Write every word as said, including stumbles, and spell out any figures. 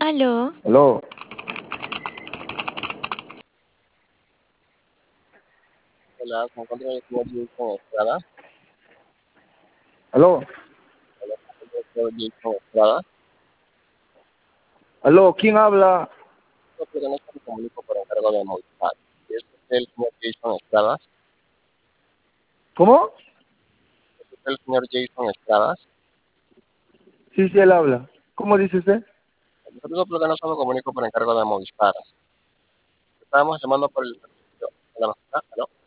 Aló, Aló, Hola, ¿se encuentra el señor Jason Estrada? aló, Hola, ¿se encuentra el señor Jason Estrada? aló, ¿quién habla? No, pero no se me comunico por encargo de Movistar. ¿Es usted el señor Jason Estrada? ¿Cómo? ¿Es usted el señor Jason Estrada? Sí, sí, él habla. ¿Cómo dice usted? Nosotros por no se me comunico por encargo de Movistar. Estábamos llamando por el servicio de la mascota, ¿no?